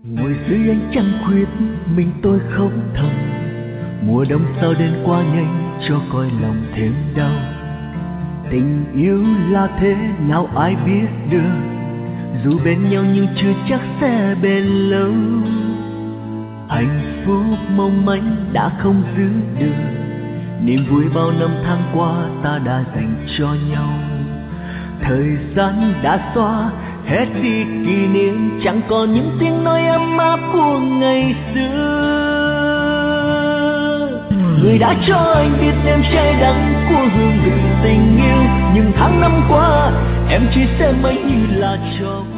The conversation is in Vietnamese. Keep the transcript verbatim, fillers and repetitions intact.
Ngồi dưới ánh trăng khuyết mình tôi khóc thầm. Mùa đông sao đến qua nhanh cho coi lòng thêm đau. Tình yêu là thế nào ai biết được, dù bên nhau nhưng chưa chắc sẽ bền lâu. Hạnh phúc mong manh đã không giữ được, niềm vui bao năm tháng qua ta đã dành cho nhau. Thời gian đã xóa hết đi kỷ niệm, chẳng còn những tiếng nói ấm áp của ngày xưa. Người đã cho anh biết đêm cháy đắng của hương vị tình yêu, nhưng tháng năm qua em chỉ xem mấy như là trò